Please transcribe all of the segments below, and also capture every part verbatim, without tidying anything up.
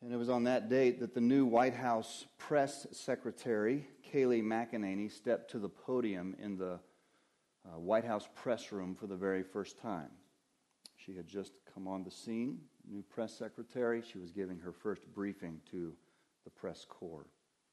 And it was on that date that the new White House press secretary, Kayleigh McEnany, stepped to the podium in the uh, White House press room for the very first time. She had just come on the scene, new press secretary. She was giving her first briefing to the press corps.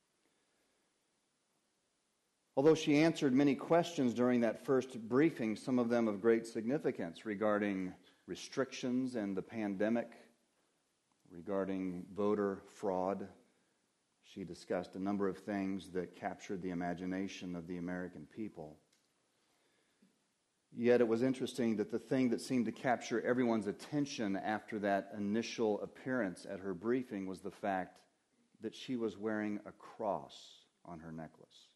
Although she answered many questions during that first briefing, some of them of great significance regarding restrictions and the pandemic, regarding voter fraud, she discussed a number of things that captured the imagination of the American people. Yet it was interesting that the thing that seemed to capture everyone's attention after that initial appearance at her briefing was the fact that she was wearing a cross on her necklace.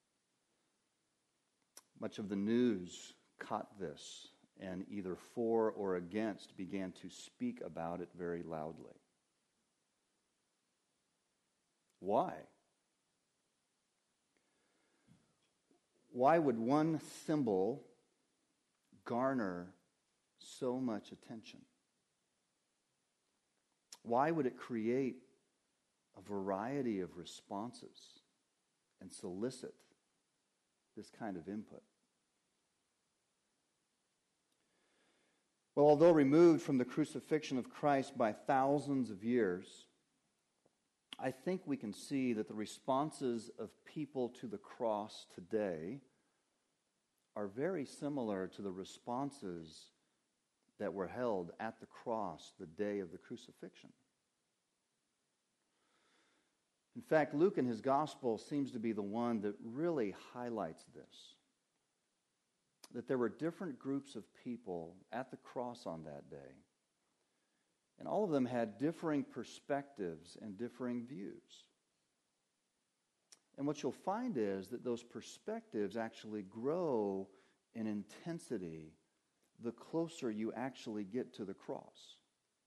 Much of the news caught this, and either for or against began to speak about it very loudly. Why? Why would one symbol garner so much attention? Why would it create a variety of responses and solicit this kind of input? Well, although removed from the crucifixion of Christ by thousands of years, I think we can see that the responses of people to the cross today are very similar to the responses that were held at the cross the day of the crucifixion. In fact, Luke in his gospel seems to be the one that really highlights this. That there were different groups of people at the cross on that day. And all of them had differing perspectives and differing views. And what you'll find is that those perspectives actually grow in intensity the closer you actually get to the cross.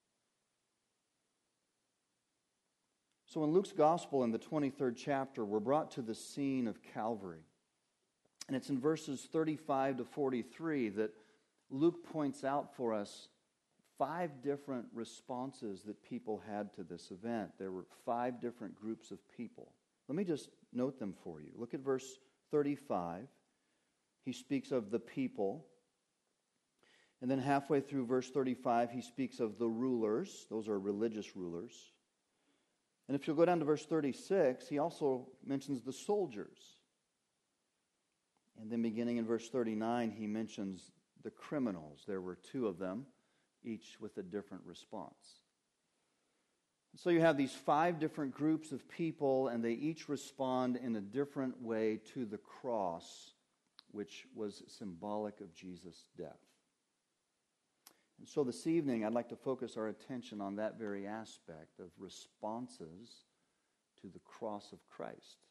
So in Luke's gospel, in the twenty-third chapter, we're brought to the scene of Calvary. And it's in verses thirty-five to forty-three that Luke points out for us five different responses that people had to this event. There were five different groups of people. Let me just note them for you. Look at verse thirty-five. He speaks of the people. And then halfway through verse thirty-five, he speaks of the rulers. Those are religious rulers. And if you'll go down to verse thirty-six, he also mentions the soldiers. And then beginning in verse thirty-nine, he mentions the criminals. There were two of them, each with a different response. So you have these five different groups of people, and they each respond in a different way to the cross, which was symbolic of Jesus' death. And so this evening, I'd like to focus our attention on that very aspect of responses to the cross of Christ.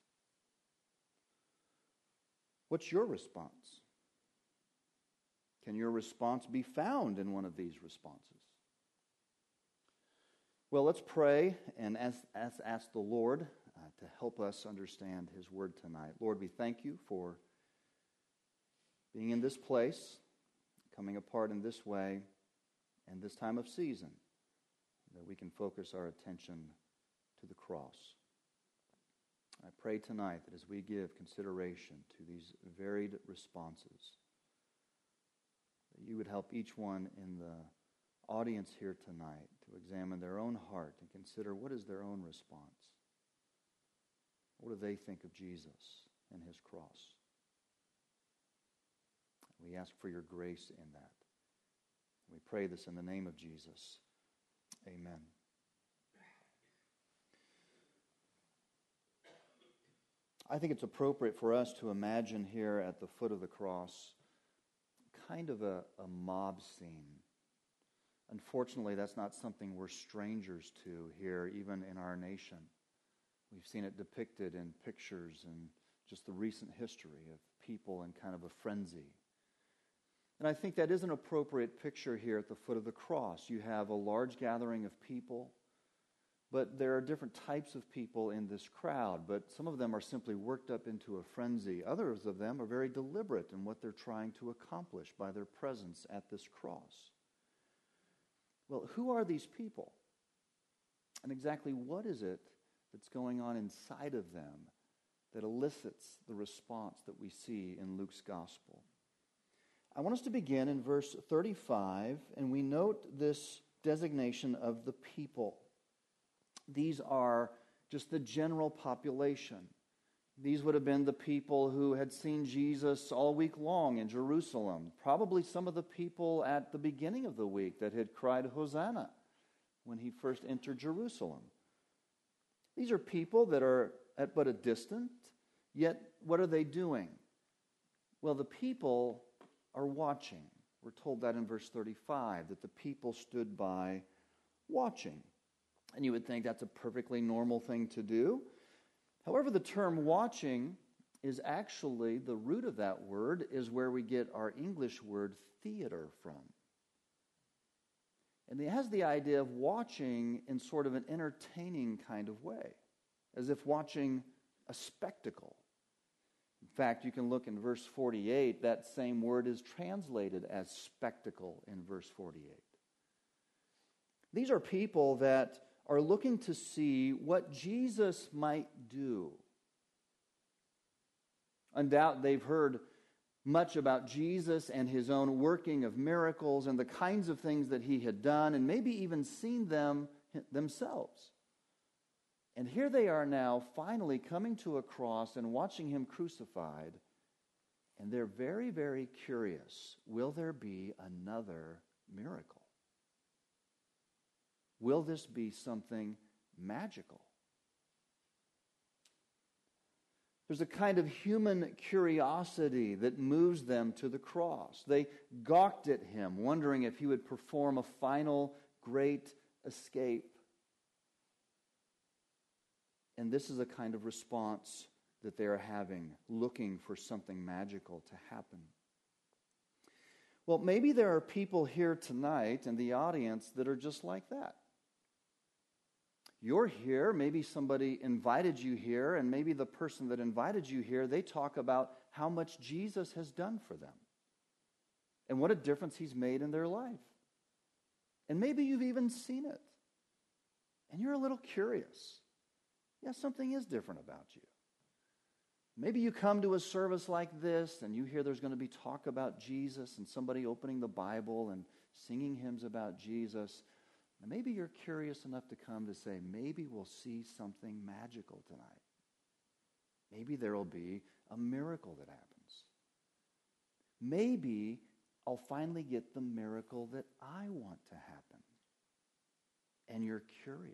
What's your response? Can your response be found in one of these responses? Well, let's pray and ask, ask, ask the Lord uh, to help us understand His Word tonight. Lord, we thank You for being in this place, coming apart in this way, and this time of season, that we can focus our attention to the cross. I pray tonight that as we give consideration to these varied responses, that You would help each one in the audience here tonight to examine their own heart and consider what is their own response. What do they think of Jesus and His cross? We ask for Your grace in that. We pray this in the name of Jesus. Amen. I think it's appropriate for us to imagine here at the foot of the cross kind of a, a mob scene. Unfortunately, that's not something we're strangers to here, even in our nation. We've seen it depicted in pictures and just the recent history of people in kind of a frenzy. And I think that is an appropriate picture here at the foot of the cross. You have a large gathering of people, but there are different types of people in this crowd, but some of them are simply worked up into a frenzy. Others of them are very deliberate in what they're trying to accomplish by their presence at this cross. Well, who are these people? And exactly what is it that's going on inside of them that elicits the response that we see in Luke's gospel? I want us to begin in verse thirty-five, and we note this designation of the people. These are just the general population. These would have been the people who had seen Jesus all week long in Jerusalem. Probably some of the people at the beginning of the week that had cried Hosanna when he first entered Jerusalem. These are people that are at but a distance, yet what are they doing? Well, the people are watching. We're told that in verse thirty-five, that the people stood by watching. And you would think that's a perfectly normal thing to do. However, the term watching is actually, the root of that word is where we get our English word theater from. And it has the idea of watching in sort of an entertaining kind of way, as if watching a spectacle. In fact, you can look in verse forty-eight, that same word is translated as spectacle in verse forty-eight. These are people that are looking to see what Jesus might do. Undoubtedly, they've heard much about Jesus and his own working of miracles and the kinds of things that he had done, and maybe even seen them themselves. And here they are now finally coming to a cross and watching him crucified, and they're very, very curious. Will there be another miracle? Will this be something magical? There's a kind of human curiosity that moves them to the cross. They gawked at him, wondering if he would perform a final great escape. And this is a kind of response that they are having, looking for something magical to happen. Well, maybe there are people here tonight in the audience that are just like that. You're here, maybe somebody invited you here, and maybe the person that invited you here, they talk about how much Jesus has done for them and what a difference he's made in their life. And maybe you've even seen it, and you're a little curious. Yeah, something is different about you. Maybe you come to a service like this, and you hear there's going to be talk about Jesus and somebody opening the Bible and singing hymns about Jesus. And maybe you're curious enough to come to say, maybe we'll see something magical tonight. Maybe there will be a miracle that happens. Maybe I'll finally get the miracle that I want to happen. And you're curious.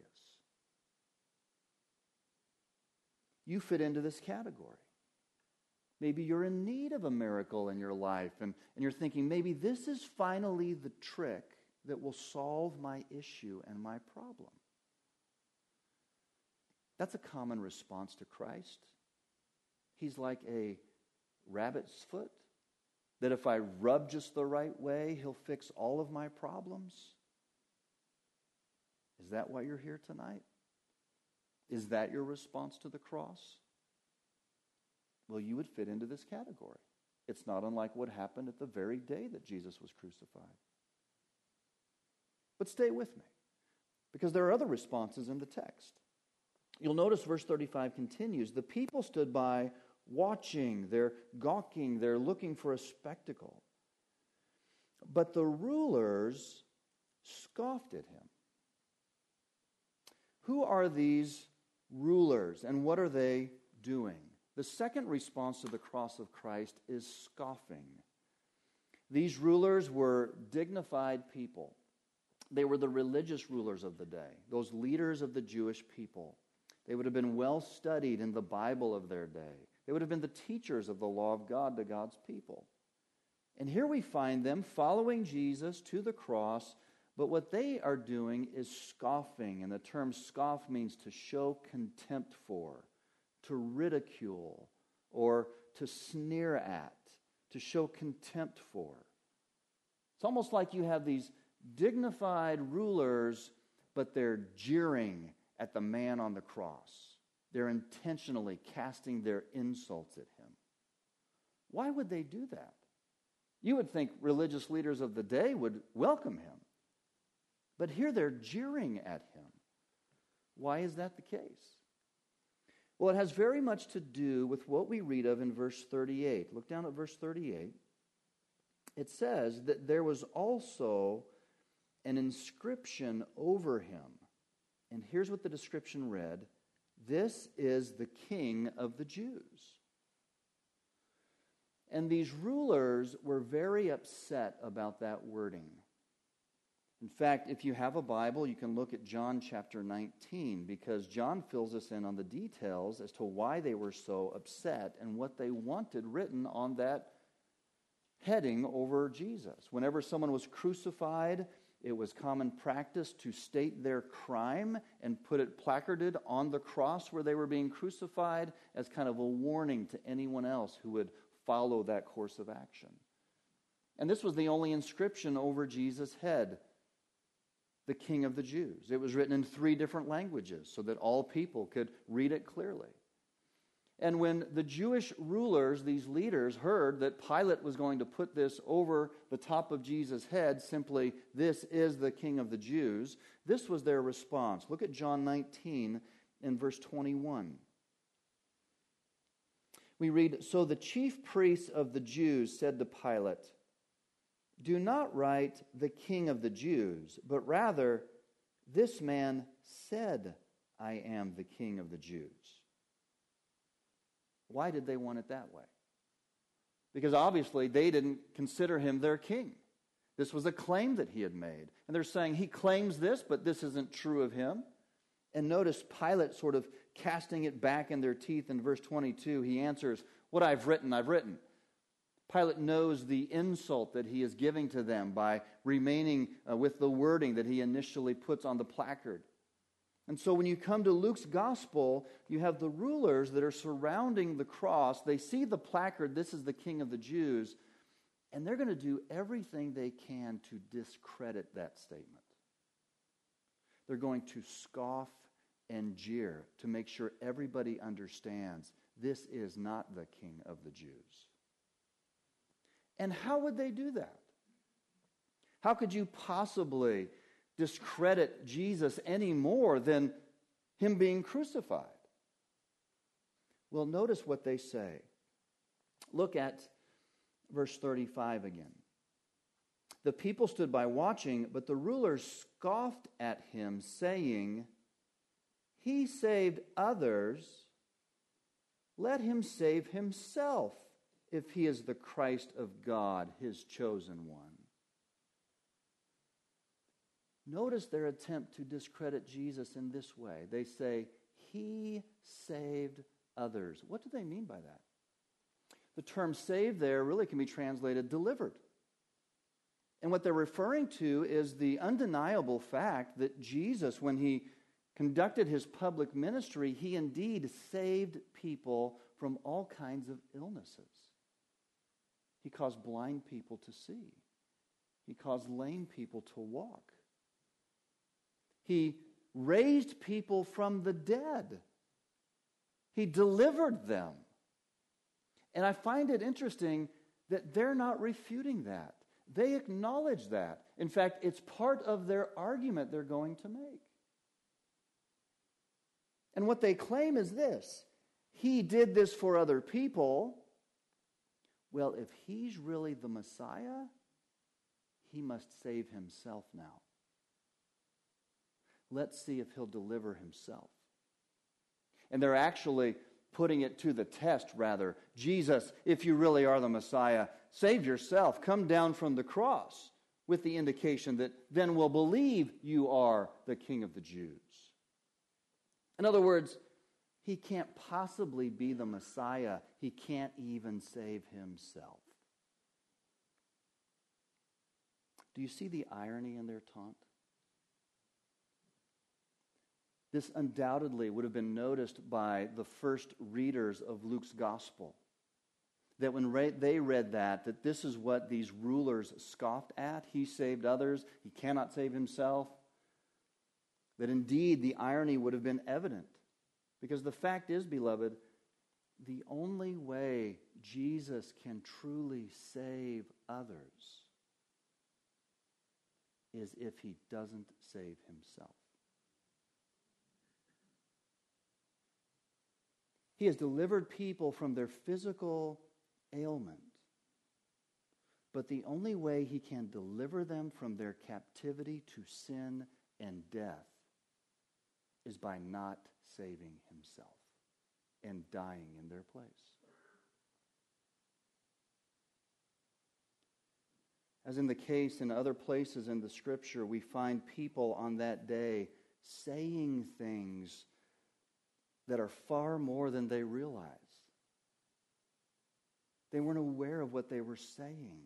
You fit into this category. Maybe you're in need of a miracle in your life, and, and you're thinking, maybe this is finally the trick that will solve my issue and my problem. That's a common response to Christ. He's like a rabbit's foot, that if I rub just the right way, he'll fix all of my problems. Is that why you're here tonight? Is that your response to the cross? Well, you would fit into this category. It's not unlike what happened at the very day that Jesus was crucified. But stay with me, because there are other responses in the text. You'll notice verse thirty-five continues. The people stood by watching, they're gawking, they're looking for a spectacle. But the rulers scoffed at him. Who are these rulers, and what are they doing? The second response to the cross of Christ is scoffing. These rulers were dignified people. They were the religious rulers of the day, those leaders of the Jewish people. They would have been well studied in the Bible of their day. They would have been the teachers of the law of God to God's people. And here we find them following Jesus to the cross, but what they are doing is scoffing. And the term scoff means to show contempt for, to ridicule, or to sneer at, to show contempt for. It's almost like you have these dignified rulers, but they're jeering at the man on the cross. They're intentionally casting their insults at him. Why would they do that? You would think religious leaders of the day would welcome him. But here they're jeering at him. Why is that the case? Well, it has very much to do with what we read of in verse thirty-eight. Look down at verse thirty-eight. It says that there was also an inscription over him. And here's what the description read: "This is the King of the Jews." And these rulers were very upset about that wording. In fact, if you have a Bible, you can look at John chapter nineteen, because John fills us in on the details as to why they were so upset and what they wanted written on that heading over Jesus. Whenever someone was crucified, it was common practice to state their crime and put it placarded on the cross where they were being crucified as kind of a warning to anyone else who would follow that course of action. And this was the only inscription over Jesus' head: the King of the Jews. It was written in three different languages so that all people could read it clearly. And when the Jewish rulers, these leaders, heard that Pilate was going to put this over the top of Jesus' head, simply, "This is the King of the Jews," this was their response. Look at John nineteen in verse twenty-one. We read, "So the chief priests of the Jews said to Pilate, 'Do not write the King of the Jews, but rather, this man said, I am the King of the Jews.'" Why did they want it that way? Because obviously they didn't consider him their king. This was a claim that he had made. And they're saying he claims this, but this isn't true of him. And notice Pilate sort of casting it back in their teeth in verse twenty-two. He answers, "What I've written, I've written." Pilate knows the insult that he is giving to them by remaining uh, with the wording that he initially puts on the placard. And so when you come to Luke's gospel, you have the rulers that are surrounding the cross. They see the placard, "This is the King of the Jews," and they're going to do everything they can to discredit that statement. They're going to scoff and jeer to make sure everybody understands this is not the King of the Jews. And how would they do that? How could you possibly discredit Jesus any more than him being crucified? Well, notice what they say. Look at verse thirty-five again. "The people stood by watching, but the rulers scoffed at him, saying, 'He saved others. Let him save himself, if he is the Christ of God, his chosen one.'" Notice their attempt to discredit Jesus in this way. They say, "He saved others." What do they mean by that? The term "saved" there really can be translated "delivered." And what they're referring to is the undeniable fact that Jesus, when he conducted his public ministry, he indeed saved people from all kinds of illnesses. He caused blind people to see. He caused lame people to walk. He raised people from the dead. He delivered them. And I find it interesting that they're not refuting that. They acknowledge that. In fact, it's part of their argument they're going to make. And what they claim is this: he did this for other people. Well, if he's really the Messiah, he must save himself now. Let's see if he'll deliver himself. And they're actually putting it to the test, rather. Jesus, if you really are the Messiah, save yourself. Come down from the cross, with the indication that then we'll believe you are the King of the Jews. In other words, he can't possibly be the Messiah. He can't even save himself. Do you see the irony in their taunt? This undoubtedly would have been noticed by the first readers of Luke's gospel. That when they read that, that this is what these rulers scoffed at. He saved others. He cannot save himself. That indeed the irony would have been evident. Because the fact is, beloved, the only way Jesus can truly save others is if he doesn't save himself. He has delivered people from their physical ailment. But the only way he can deliver them from their captivity to sin and death is by not saving himself and dying in their place. As in the case in other places in the Scripture, we find people on that day saying things that are far more than they realize. They weren't aware of what they were saying.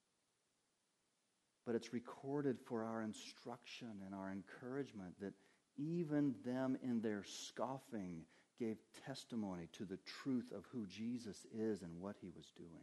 But it's recorded for our instruction and our encouragement that even them in their scoffing gave testimony to the truth of who Jesus is and what he was doing.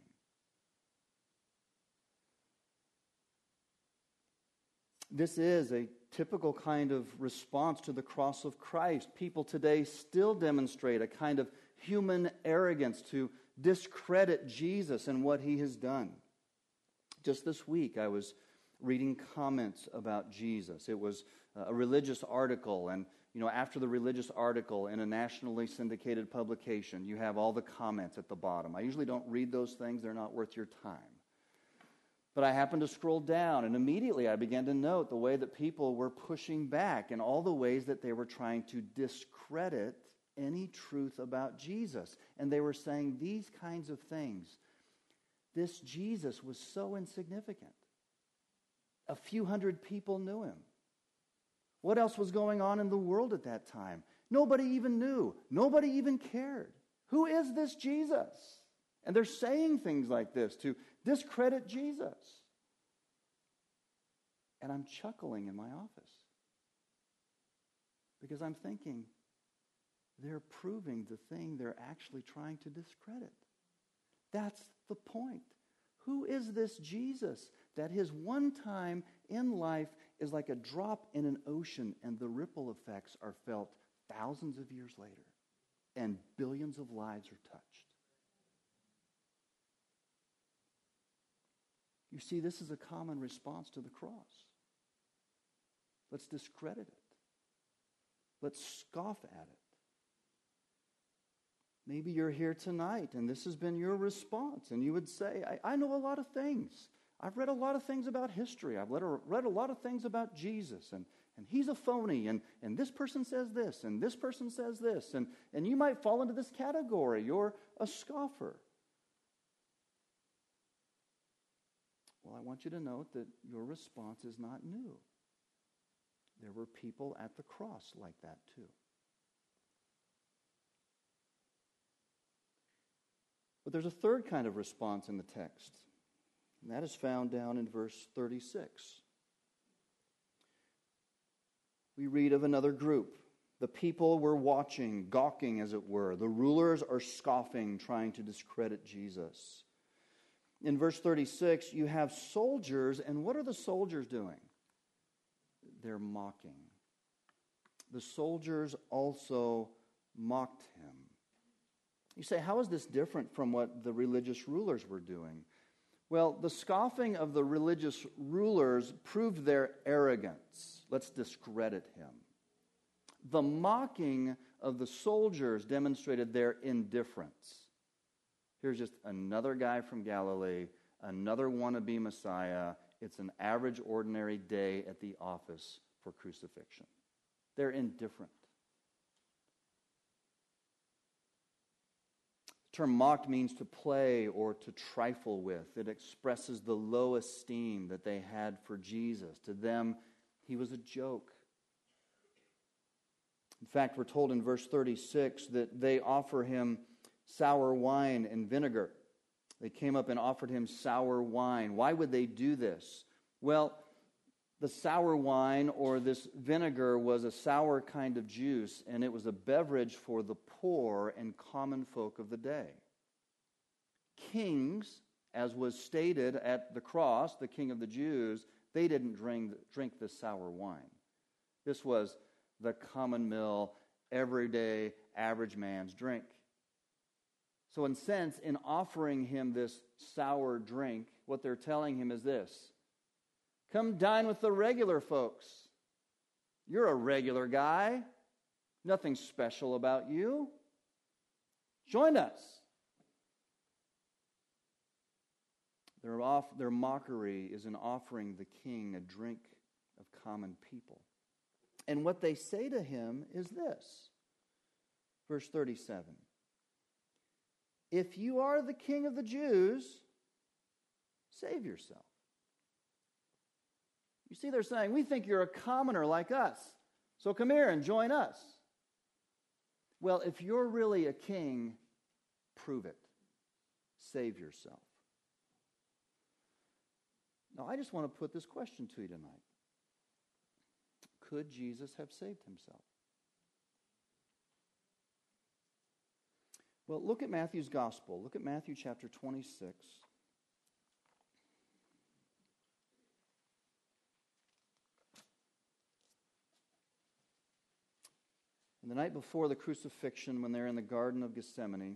This is a typical kind of response to the cross of Christ. People today still demonstrate a kind of human arrogance to discredit Jesus and what he has done. Just this week, I was reading comments about Jesus. It was a religious article, and you know, after the religious article in a nationally syndicated publication, you have all the comments at the bottom. I usually don't read those things. They're not worth your time. But I happened to scroll down, and immediately I began to note the way that people were pushing back and all the ways that they were trying to discredit any truth about Jesus. And they were saying these kinds of things. This Jesus was so insignificant. A few hundred people knew him. What else was going on in the world at that time? Nobody even knew. Nobody even cared. Who is this Jesus? And they're saying things like this to discredit Jesus. And I'm chuckling in my office because I'm thinking they're proving the thing they're actually trying to discredit. That's the point. Who is this Jesus that his one time in life is like a drop in an ocean and the ripple effects are felt thousands of years later and billions of lives are touched? You see, this is a common response to the cross. Let's discredit it. Let's scoff at it. Maybe you're here tonight and this has been your response, and you would say, I, I know a lot of things. I've read a lot of things about history. I've read a, read a lot of things about Jesus, and, and he's a phony, and, and this person says this, and this person says this, and, and you might fall into this category. You're a scoffer. Well, I want you to note that your response is not new. There were people at the cross like that too. But there's a third kind of response in the text, and that is found down in verse thirty-six. We read of another group. The people were watching, gawking as it were. The rulers are scoffing, trying to discredit Jesus. In verse thirty-six, you have soldiers, and what are the soldiers doing? They're mocking. The soldiers also mocked him. You say, how is this different from what the religious rulers were doing? Well, the scoffing of the religious rulers proved their arrogance. Let's discredit him. The mocking of the soldiers demonstrated their indifference. Here's just another guy from Galilee, another wannabe Messiah. It's an average, ordinary day at the office for crucifixion. They're indifferent. The term mocked means to play or to trifle with. It expresses the low esteem that they had for Jesus. To them, he was a joke. In fact, we're told in verse thirty-six that they offer him sour wine and vinegar. They came up and offered him sour wine. Why would they do this? Well, the sour wine or this vinegar was a sour kind of juice, and it was a beverage for the poor and common folk of the day. Kings, as was stated at the cross, the king of the Jews, they didn't drink, drink this sour wine. This was the common mill, everyday, average man's drink. So in a sense, in offering him this sour drink, what they're telling him is this: come dine with the regular folks. You're a regular guy. Nothing special about you. Join us. Their, off, their mockery is in offering the king a drink of common people. And what they say to him is this. Verse thirty-seven. If you are the king of the Jews, save yourself. You see, they're saying, we think you're a commoner like us, so come here and join us. Well, if you're really a king, prove it. Save yourself. Now, I just want to put this question to you tonight. Could Jesus have saved himself? Well, look at Matthew's gospel. Look at Matthew chapter twenty-six. And the night before the crucifixion, when they're in the Garden of Gethsemane,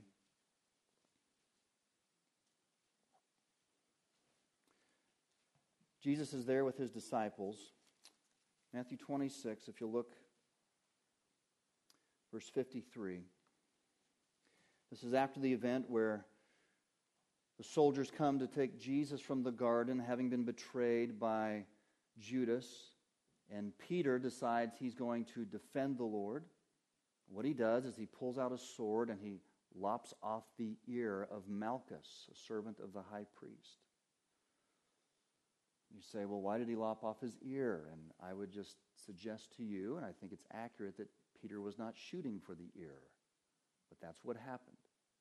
Jesus is there with his disciples. Matthew twenty-six, if you look, verse fifty-three. This is after the event where the soldiers come to take Jesus from the garden, having been betrayed by Judas. And Peter decides he's going to defend the Lord. What he does is he pulls out a sword and he lops off the ear of Malchus, a servant of the high priest. You say, well, why did he lop off his ear? And I would just suggest to you, and I think it's accurate, that Peter was not shooting for the ear. But that's what happened.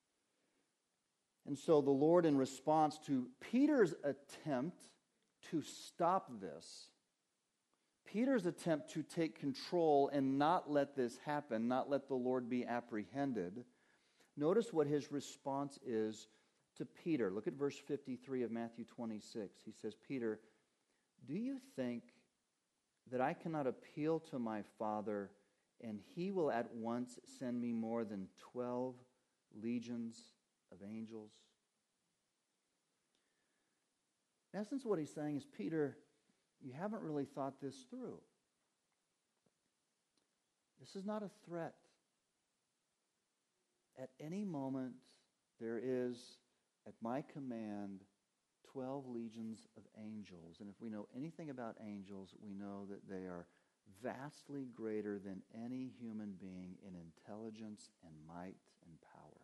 And so the Lord, in response to Peter's attempt to stop this, Peter's attempt to take control and not let this happen, not let the Lord be apprehended, notice what his response is to Peter. Look at verse fifty-three of Matthew twenty-six. He says, Peter, do you think that I cannot appeal to my Father and he will at once send me more than twelve legions of angels? In essence, what he's saying is, Peter, you haven't really thought this through. This is not a threat. At any moment, there is, at my command, twelve legions of angels. And if we know anything about angels, we know that they are vastly greater than any human being in intelligence and might and power.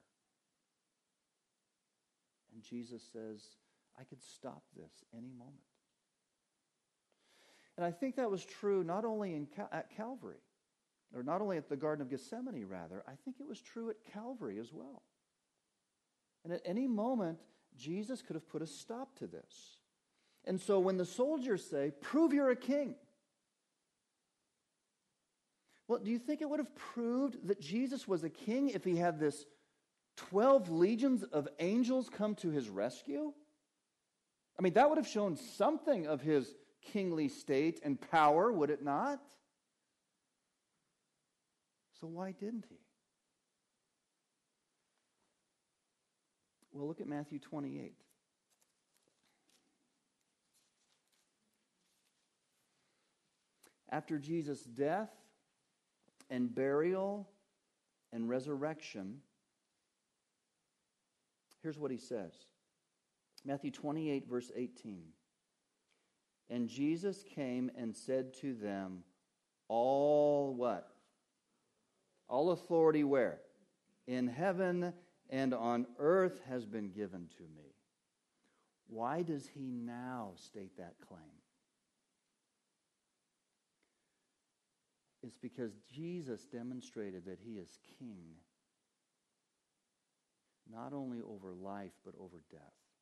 And Jesus says, I could stop this any moment. And I think that was true not only in Cal- at Calvary, or not only at the Garden of Gethsemane, rather. I think it was true at Calvary as well. And at any moment, Jesus could have put a stop to this. And so when the soldiers say, prove you're a king, well, do you think it would have proved that Jesus was a king if he had this twelve legions of angels come to his rescue? I mean, that would have shown something of his kingly state and power, would it not? So why didn't he? Well, look at Matthew twenty-eight. After Jesus' death and burial and resurrection, here's what he says. Matthew twenty-eight, verse eighteen. And Jesus came and said to them, all what? All authority where? In heaven and on earth has been given to me. Why does he now state that claim? It's because Jesus demonstrated that he is king, not only over life, but over death.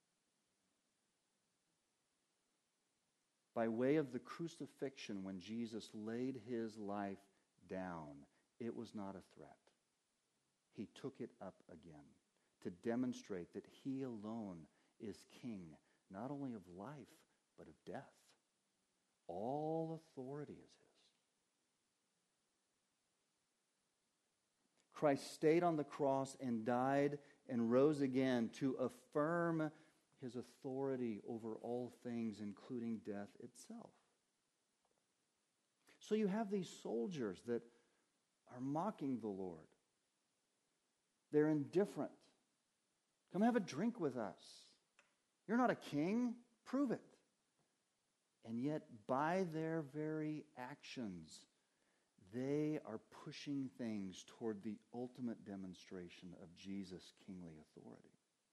By way of the crucifixion, when Jesus laid his life down, it was not a threat. He took it up again to demonstrate that he alone is king, not only of life, but of death. All authority is his. Christ stayed on the cross and died and rose again to affirm his authority over all things, including death itself. So you have these soldiers that are mocking the Lord. They're indifferent. Come have a drink with us. You're not a king. Prove it. And yet, by their very actions, they are pushing things toward the ultimate demonstration of Jesus' kingly authority.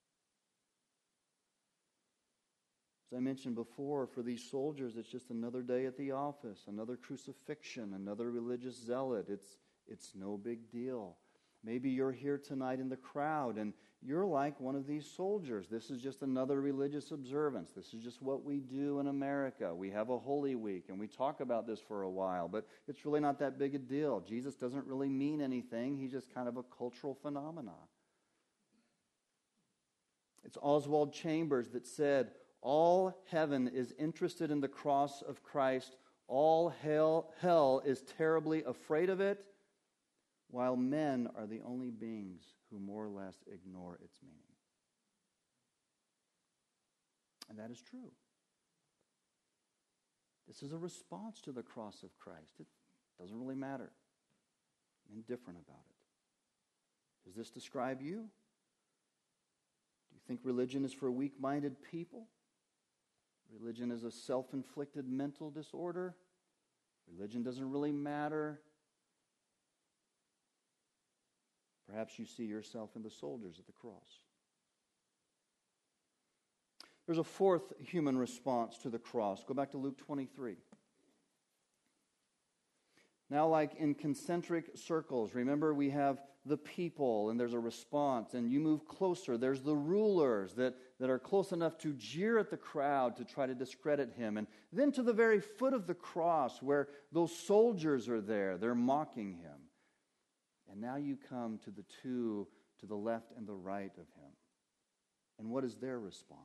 As I mentioned before, for these soldiers, it's just another day at the office, another crucifixion, another religious zealot. It's, it's no big deal. Maybe you're here tonight in the crowd and you're like one of these soldiers. This is just another religious observance. This is just what we do in America. We have a Holy Week and we talk about this for a while, but it's really not that big a deal. Jesus doesn't really mean anything. He's just kind of a cultural phenomenon. It's Oswald Chambers that said, all heaven is interested in the cross of Christ. All hell, hell is terribly afraid of it, while men are the only beings who more or less ignore its meaning. And that is true. This is a response to the cross of Christ. It doesn't really matter. I'm indifferent about it. Does this describe you? Do you think religion is for weak-minded people? Religion is a self-inflicted mental disorder? Religion doesn't really matter? Perhaps you see yourself in the soldiers at the cross. There's a fourth human response to the cross. Go back to Luke twenty-three. Now, like in concentric circles, remember we have the people and there's a response, and you move closer. There's the rulers that, that are close enough to jeer at the crowd to try to discredit him. And then to the very foot of the cross where those soldiers are there, they're mocking him. And now you come to the two to the left and the right of him. And what is their response?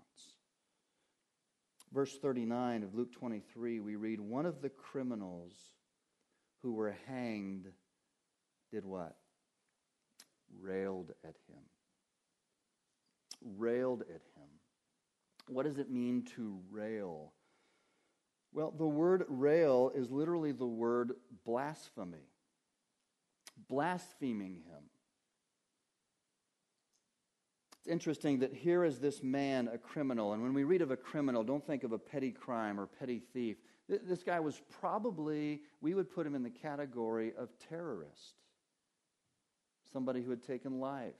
Verse thirty-nine of Luke twenty-three, we read, one of the criminals who were hanged did what? Railed at him. Railed at him. What does it mean to rail? Well, the word rail is literally the word blasphemy. Blaspheming him. It's interesting that here is this man, a criminal, and when we read of a criminal, don't think of a petty crime or petty thief. This guy was probably, we would put him in the category of terrorist. Somebody who had taken life.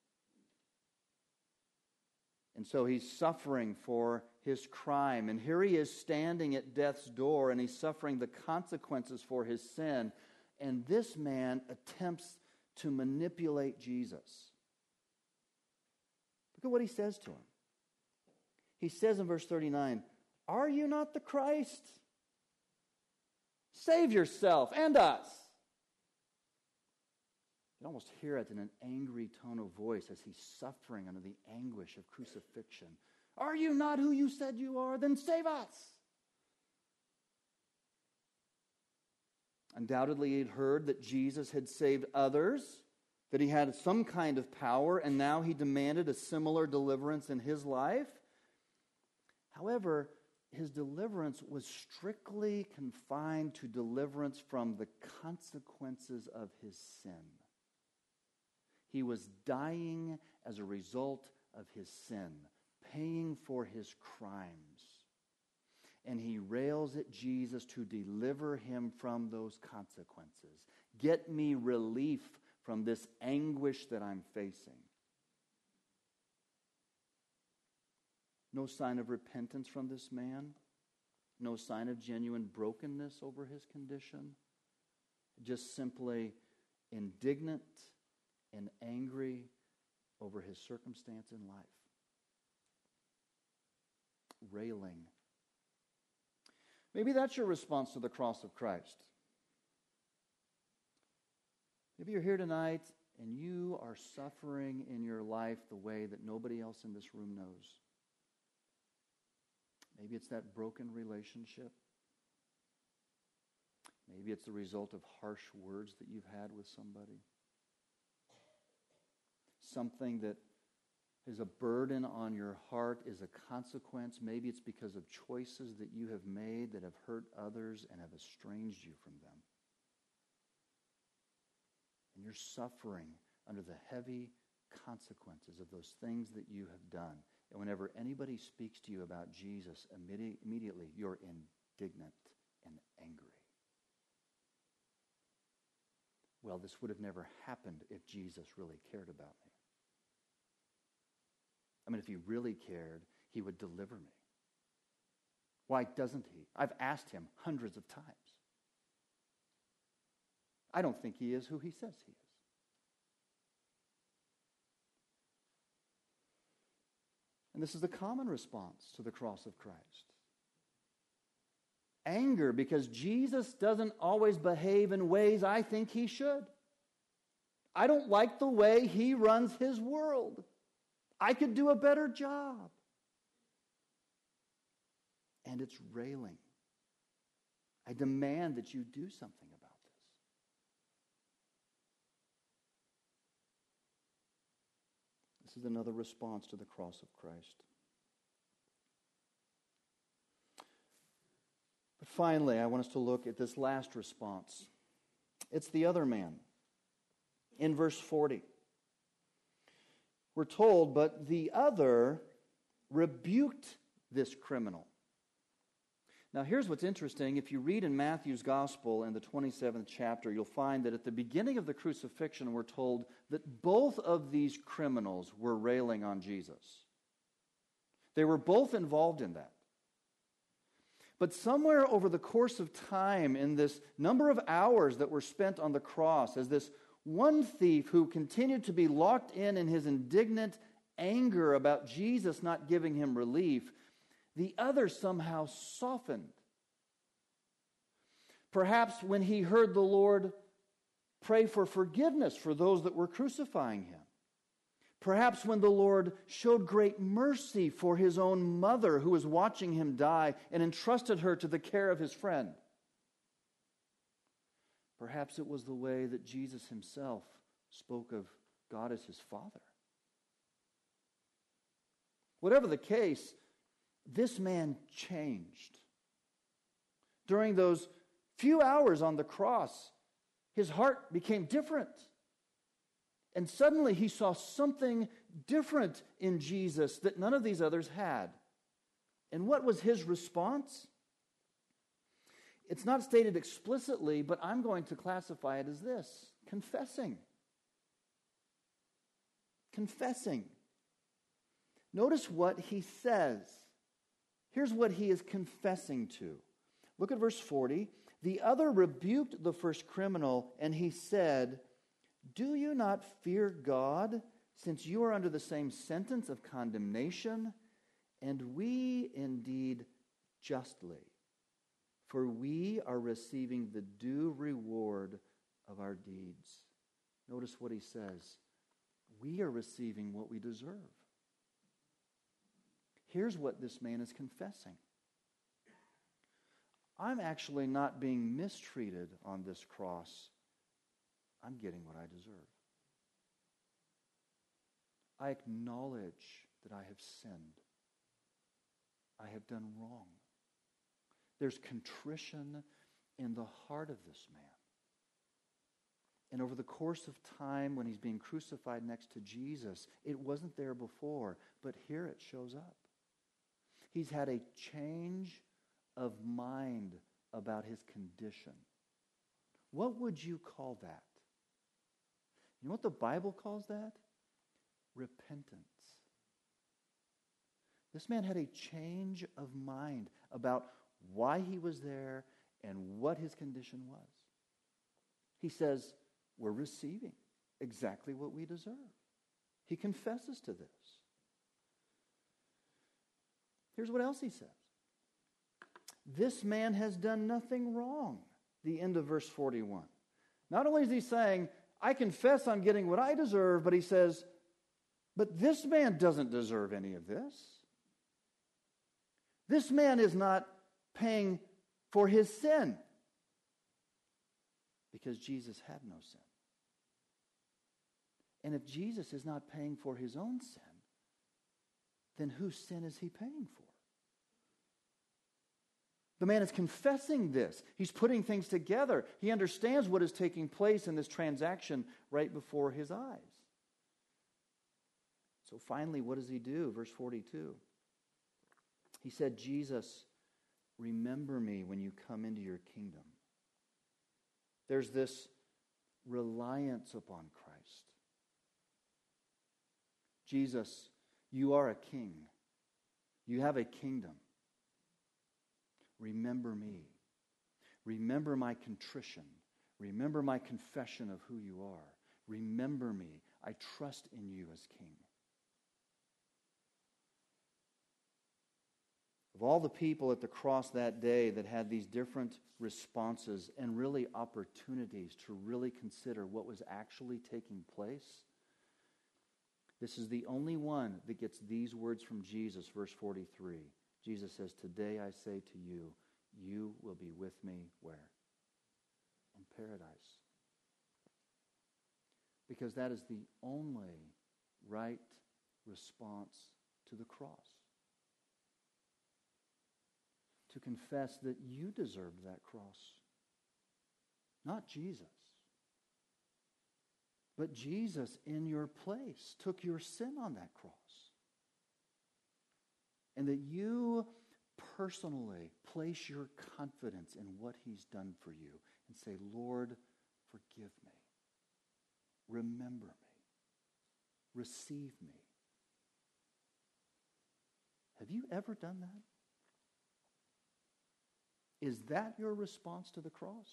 And so he's suffering for his crime. And here he is standing at death's door, and he's suffering the consequences for his sin. And this man attempts to manipulate Jesus. Look at what he says to him. He says in verse thirty-nine, "Are you not the Christ? Save yourself and us." You can almost hear it in an angry tone of voice as he's suffering under the anguish of crucifixion. "Are you not who you said you are? Then save us." Undoubtedly, he'd heard that Jesus had saved others, that he had some kind of power, and now he demanded a similar deliverance in his life. However, his deliverance was strictly confined to deliverance from the consequences of his sin. He was dying as a result of his sin, paying for his crimes. And he rails at Jesus to deliver him from those consequences. Get me relief from this anguish that I'm facing. No sign of repentance from this man. No sign of genuine brokenness over his condition. Just simply indignant and angry over his circumstance in life. Railing. Maybe that's your response to the cross of Christ. Maybe you're here tonight and you are suffering in your life the way that nobody else in this room knows. Maybe it's that broken relationship. Maybe it's the result of harsh words that you've had with somebody. Something that is a burden on your heart is a consequence. Maybe it's because of choices that you have made that have hurt others and have estranged you from them. And you're suffering under the heavy consequences of those things that you have done. And whenever anybody speaks to you about Jesus, immedi- immediately you're indignant and angry. Well, this would have never happened if Jesus really cared about me. I mean, if he really cared, he would deliver me. Why doesn't he? I've asked him hundreds of times. I don't think he is who he says he is. And this is the common response to the cross of Christ. Anger because Jesus doesn't always behave in ways I think he should. I don't like the way he runs his world. I could do a better job. And it's railing. I demand that you do something about this. This is another response to the cross of Christ. But finally, I want us to look at this last response. It's the other man. In verse forty, we're told, but the other rebuked this criminal. Now, here's what's interesting. If you read in Matthew's Gospel in the twenty-seventh chapter, you'll find that at the beginning of the crucifixion, we're told that both of these criminals were railing on Jesus. They were both involved in that. But somewhere over the course of time, in this number of hours that were spent on the cross, as this one thief who continued to be locked in in his indignant anger about Jesus not giving him relief, the other somehow softened. Perhaps when he heard the Lord pray for forgiveness for those that were crucifying him. Perhaps when the Lord showed great mercy for his own mother who was watching him die and entrusted her to the care of his friend. Perhaps it was the way that Jesus himself spoke of God as his Father. Whatever the case, this man changed. During those few hours on the cross, his heart became different. And suddenly he saw something different in Jesus that none of these others had. And what was his response? It's not stated explicitly, but I'm going to classify it as this: confessing. Confessing. Notice what he says. Here's what he is confessing to. Look at verse forty. The other rebuked the first criminal, and he said, "Do you not fear God, since you are under the same sentence of condemnation? And we indeed justly, for we are receiving the due reward of our deeds." Notice what he says. We are receiving what we deserve. Here's what this man is confessing. I'm actually not being mistreated on this cross. I'm getting what I deserve. I acknowledge that I have sinned. I have done wrong. There's contrition in the heart of this man. And over the course of time, when he's being crucified next to Jesus, it wasn't there before, but here it shows up. He's had a change of mind about his condition. What would you call that? You know what the Bible calls that? Repentance. This man had a change of mind about why he was there and what his condition was. He says, we're receiving exactly what we deserve. He confesses to this. Here's what else he says. This man has done nothing wrong. The end of verse forty-one. Not only is he saying, I confess I'm getting what I deserve, but he says, but this man doesn't deserve any of this. This man is not paying for his sin because Jesus had no sin. And if Jesus is not paying for his own sin, then whose sin is he paying for? The man is confessing this. He's putting things together. He understands what is taking place in this transaction right before his eyes. So finally, what does he do? Verse forty-two. He said, Jesus, remember me when you come into your kingdom. There's this reliance upon Christ. Jesus, you are a king. You have a kingdom. Remember me. Remember my contrition. Remember my confession of who you are. Remember me. I trust in you as king. Of all the people at the cross that day that had these different responses and really opportunities to really consider what was actually taking place, this is the only one that gets these words from Jesus, verse forty-three. Jesus says, today I say to you, you will be with me where? In paradise. Because that is the only right response to the cross. To confess that you deserved that cross. Not Jesus. But Jesus, in your place, took your sin on that cross. And that you personally place your confidence in what he's done for you and say, Lord, forgive me. Remember me. Receive me. Have you ever done that? Is that your response to the cross?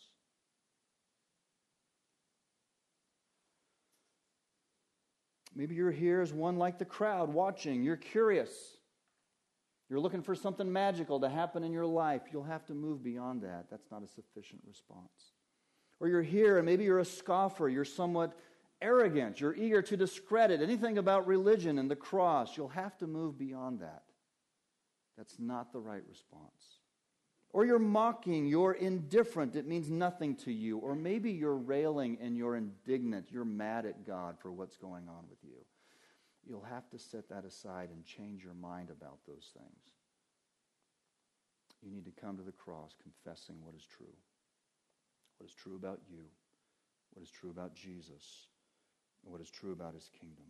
Maybe you're here as one like the crowd watching. You're curious. You're looking for something magical to happen in your life. You'll have to move beyond that. That's not a sufficient response. Or you're here and maybe you're a scoffer. You're somewhat arrogant. You're eager to discredit anything about religion and the cross. You'll have to move beyond that. That's not the right response. Or you're mocking, you're indifferent, it means nothing to you. Or maybe you're railing and you're indignant, you're mad at God for what's going on with you. You'll have to set that aside and change your mind about those things. You need to come to the cross confessing what is true. What is true about you, what is true about Jesus, and what is true about his kingdom.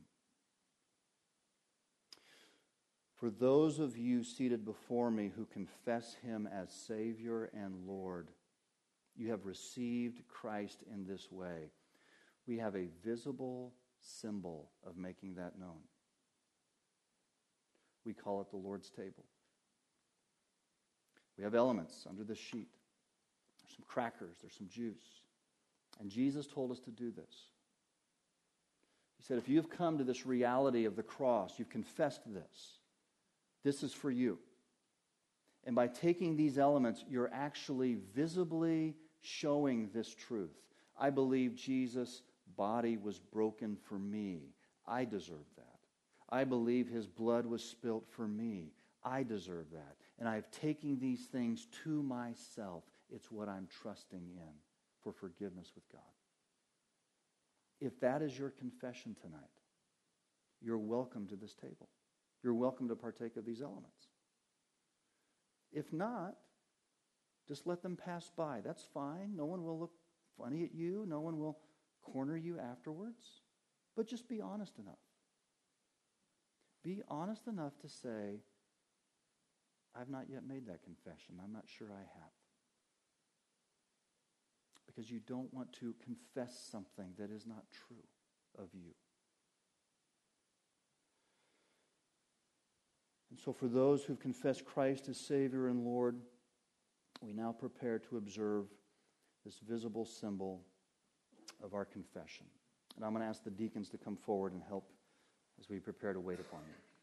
For those of you seated before me who confess him as Savior and Lord, you have received Christ in this way. We have a visible symbol of making that known. We call it the Lord's table. We have elements under this sheet. There's some crackers, there's some juice. And Jesus told us to do this. He said, if you've come to this reality of the cross, you've confessed this, this is for you. And by taking these elements, you're actually visibly showing this truth. I believe Jesus' body was broken for me. I deserve that. I believe his blood was spilt for me. I deserve that. And I've taken these things to myself. It's what I'm trusting in for forgiveness with God. If that is your confession tonight, you're welcome to this table. You're welcome to partake of these elements. If not, just let them pass by. That's fine. No one will look funny at you. No one will corner you afterwards. But just be honest enough. Be honest enough to say, I've not yet made that confession. I'm not sure I have. Because you don't want to confess something that is not true of you. And so for those who've confessed Christ as Savior and Lord, we now prepare to observe this visible symbol of our confession. And I'm going to ask the deacons to come forward and help as we prepare to wait upon you.